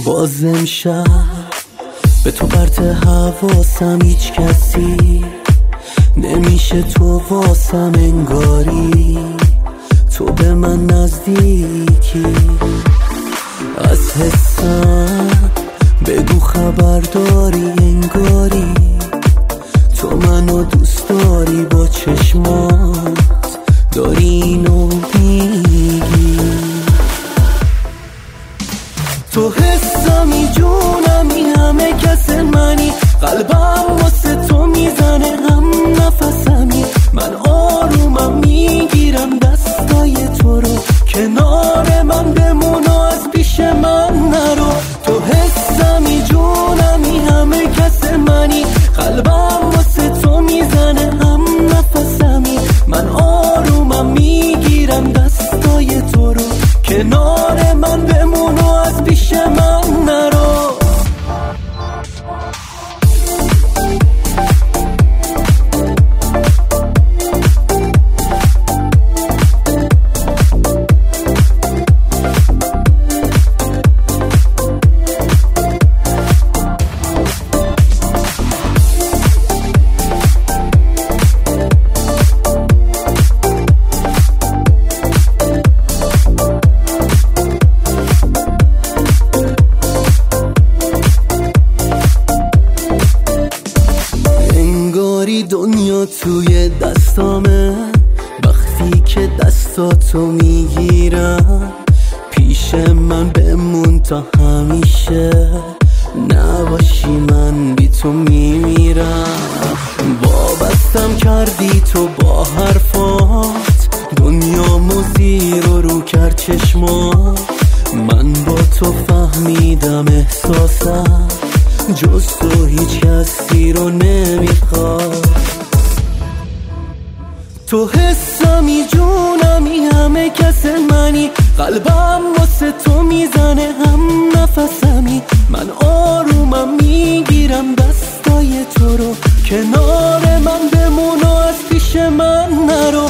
باز امشب به تو پرت حواسم، هیچ کسی نمیشه تو واسم، انگاری تو به من نزدیکی. از حسم بگو خبر داری، انگاری تو منو دوست داری، با چشمات داری اینو میگی. تو حسمی، جونمی، همه کس منی، قلبم واسه تو میزنه، هم نفسمی. من آرومم، میگیرم دستای تو رو، کنار من بمون و از پیش من نرو. تو حسمی، جونمی، همه کس منی، قلبم واسه تو میزنه، هم نفسمی. من آرومم، میگیرم دستای تو رو، کنار من بمون و از پیش من نرو. دنیا توی دستامه، وقتی که دستاتو میگیرم، پیش من بمون تا همیشه، نباشی من بی تو میمیرم. وابستم کردی تو با حرفات، دنیا زیر رو کرد چشمات. من با تو فهمیدم احساسم جز تو هیچ کسی رو نمیخواد. تو حسمی، جونمی، همه کس منی، قلبم واسه تو میزنه، هم نفسمی. من آرومم، میگیرم دستای تو رو، کنار من بمون و از پیش من نرو.